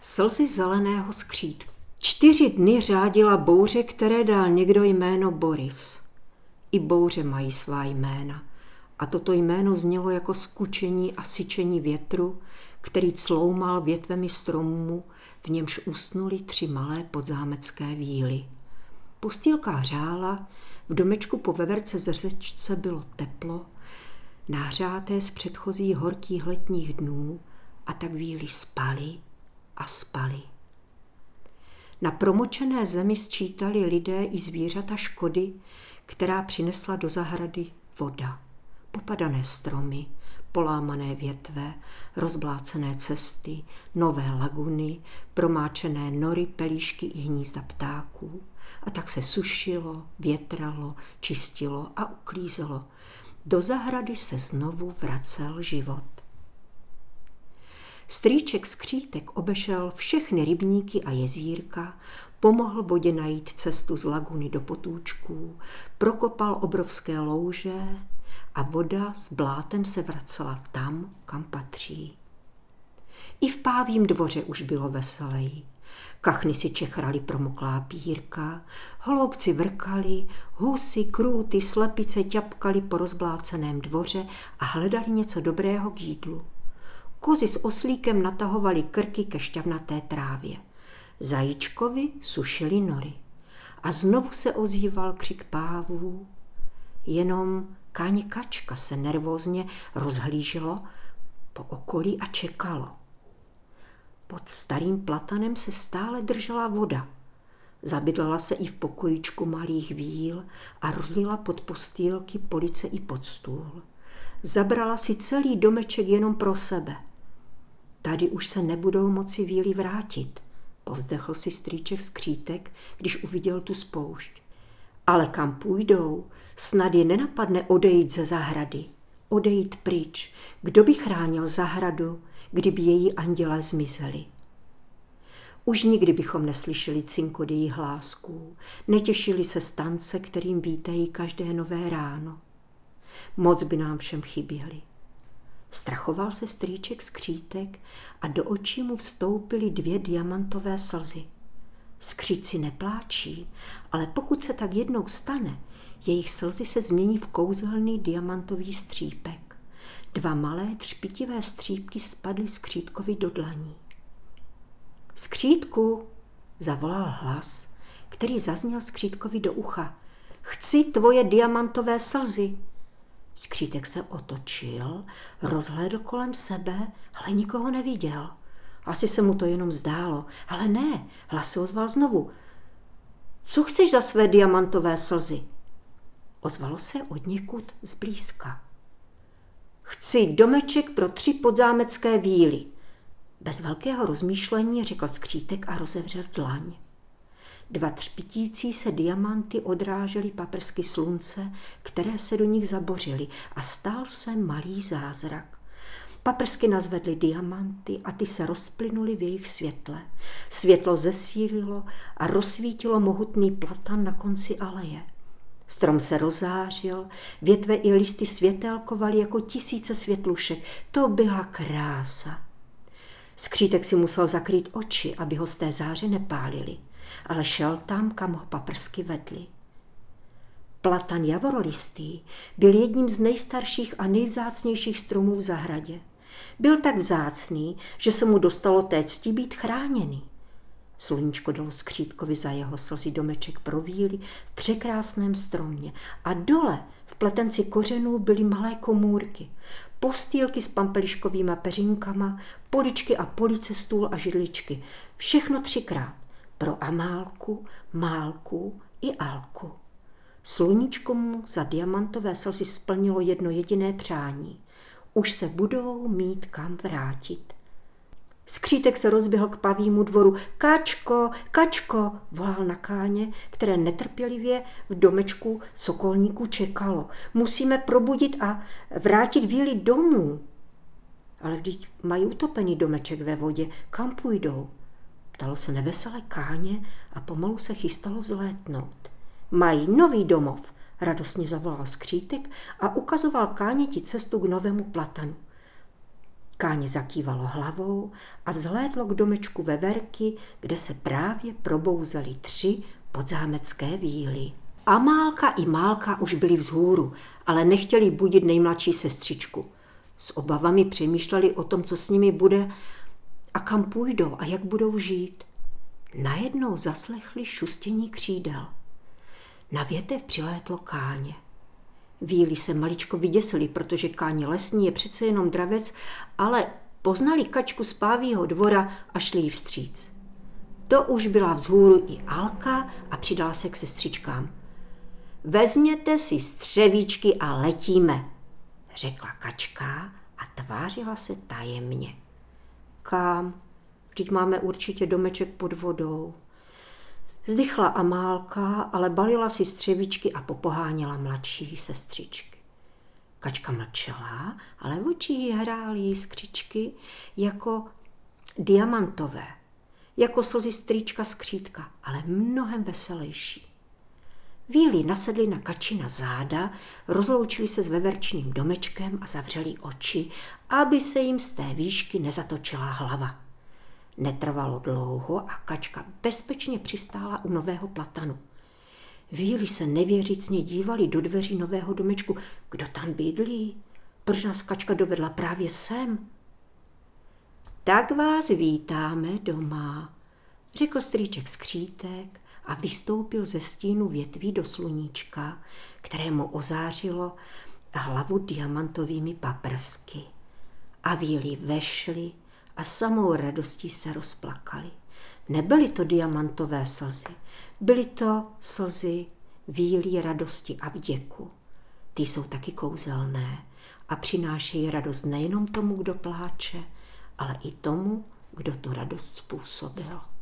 Slzy zeleného skřítku. 4 dny řádila bouře, které dal někdo jméno Boris. I bouře mají svá jména. A toto jméno znělo jako skučení a syčení větru, který cloumal větvemi stromů, v němž usnuly 3 malé podzámecké víly. Pustýlka hřála, v domečku po veverce zrzečce bylo teplo, nahřáté z předchozích horkých letních dnů, a tak víly spaly a spaly. Na promočené zemi sčítali lidé i zvířata škody, která přinesla do zahrady voda. Popadané stromy, polámané větve, rozblácené cesty, nové laguny, promáčené nory, pelíšky i hnízda ptáků. A tak se sušilo, větralo, čistilo a uklízelo. Do zahrady se znovu vracel život. Strýček Skřítek obešel všechny rybníky a jezírka, pomohl vodě najít cestu z laguny do potůčků, prokopal obrovské louže a voda s blátem se vracela tam, kam patří. I v Pávím dvoře už bylo veseleji. Kachny si čechrali promoklá pírka, holoubci vrkali, husy, krůty, slepice ťapkali po rozbláceném dvoře a hledali něco dobrého k jídlu. Kozy s oslíkem natahovali krky ke šťavnaté trávě. Zajíčkovi sušili nory. A znovu se ozýval křik pávů. Jenom Káně Kačka se nervózně rozhlíželo po okolí a čekalo. Pod starým platanem se stále držela voda. Zabydlela se i v pokojíčku malých víl a rozlila pod postýlky, police i pod stůl. Zabrala si celý domeček jenom pro sebe. Tady už se nebudou moci víly vrátit, povzdechl si strýček Skřítek, když uviděl tu spoušť. Ale kam půjdou, snad je nenapadne odejít ze zahrady, odejít pryč. Kdo by chránil zahradu, kdyby její andělé zmizeli? Už nikdy bychom neslyšeli cinkot jejich hlásků, netěšili se z tance, kterým vítají každé nové ráno. Moc by nám všem chyběli. Strachoval se strýček Skřítek a do očí mu vstoupily 2 diamantové slzy. Skříci nepláčí, ale pokud se tak jednou stane, jejich slzy se změní v kouzelný diamantový střípek. 2 malé třpitivé střípky spadly Skřítkovi do dlaní. Skřítku, zavolal hlas, který zazněl Skřítkovi do ucha. Chci tvoje diamantové slzy. Skřítek se otočil, rozhlédl kolem sebe, ale nikoho neviděl. Asi se mu to jenom zdálo, ale ne, hlas se ozval znovu. Co chceš za své diamantové slzy? Ozvalo se odněkud zblízka. Chci domeček pro 3 podzámecké víly. Bez velkého rozmýšlení řekl Skřítek a rozevřel dlaň. 2 třpitící se diamanty odrážely paprsky slunce, které se do nich zabořily, a stal se malý zázrak. Paprsky nazvedly diamanty a ty se rozplynuly v jejich světle. Světlo zesílilo a rozsvítilo mohutný platan na konci aleje. Strom se rozářil, větve i listy světélkovaly jako tisíce světlušek. To byla krása. Skřítek si musel zakrýt oči, aby ho z té záře nepálily, ale šel tam, kam ho paprsky vedly. Platan javorolistý byl jedním z nejstarších a nejvzácnějších stromů v zahradě. Byl tak vzácný, že se mu dostalo té cti být chráněný. Sluníčko dalo Skřítkovi za jeho slzy domeček pro víly v překrásném stromě a dole v pletenci kořenů byly malé komůrky, postýlky s pampeliškovými peřinkama, poličky a police, stůl a židličky. Všechno 3krát. Pro Amálku, Málku i Alku. Sluníčko mu za diamantové slzy splnilo jedno jediné přání. Už se budou mít kam vrátit. Skřítek se rozběhl k Pavímu dvoru. Kačko, Kačko, volal na Káně, které netrpělivě v domečku sokolníků čekalo. Musíme probudit a vrátit víly domů. Ale vždyť mají utopený domeček ve vodě. Kam půjdou? Ptalo se neveselé Káně a pomalu se chystalo vzlétnout. Mají nový domov, radostně zavolal Skřítek a ukazoval Káněti cestu k novému platanu. Káně zakývalo hlavou a vzhlédlo k domečku veverky, kde se právě probouzely 3 podzámecké víly. Amálka i Málka už byli vzhůru, ale nechtěli budit nejmladší sestřičku. S obavami přemýšleli o tom, co s nimi bude a kam půjdou a jak budou žít. Najednou zaslechli šustění křídel. Na větev přilétlo Káně. Víly se maličko vyděsili, protože Káně lesní je přece jenom dravec, ale poznali kačku z Pávího dvora a šli jí vstříc. To už byla vzhůru i Alka a přidala se k sestřičkám. Vezměte si střevíčky a letíme, řekla kačka a tvářila se tajemně. Kam? Vždyť máme určitě domeček pod vodou. Zdychla Amálka, ale balila si střevíčky a popoháněla mladší sestřičky. Kačka mlčela, ale v očích jí hrály jiskřičky jako diamantové, jako slzy strýčka skřítka, ale mnohem veselější. Víly nasedly na kačina záda, rozloučili se s veverčným domečkem a zavřeli oči, aby se jim z té výšky nezatočila hlava. Netrvalo dlouho a kačka bezpečně přistála u nového platanu. Víly se nevěřícně dívali do dveří nového domečku. Kdo tam bydlí? Proč nás kačka dovedla právě sem? Tak vás vítáme doma, řekl strýček skřítek a vystoupil ze stínu větví do sluníčka, kterému ozářilo hlavu diamantovými paprsky. A víly vešly a samou radostí se rozplakali. Nebyly to diamantové slzy, byly to slzy vílí radosti a vděku. Ty jsou taky kouzelné a přinášejí radost nejenom tomu, kdo pláče, ale i tomu, kdo tu radost způsobil.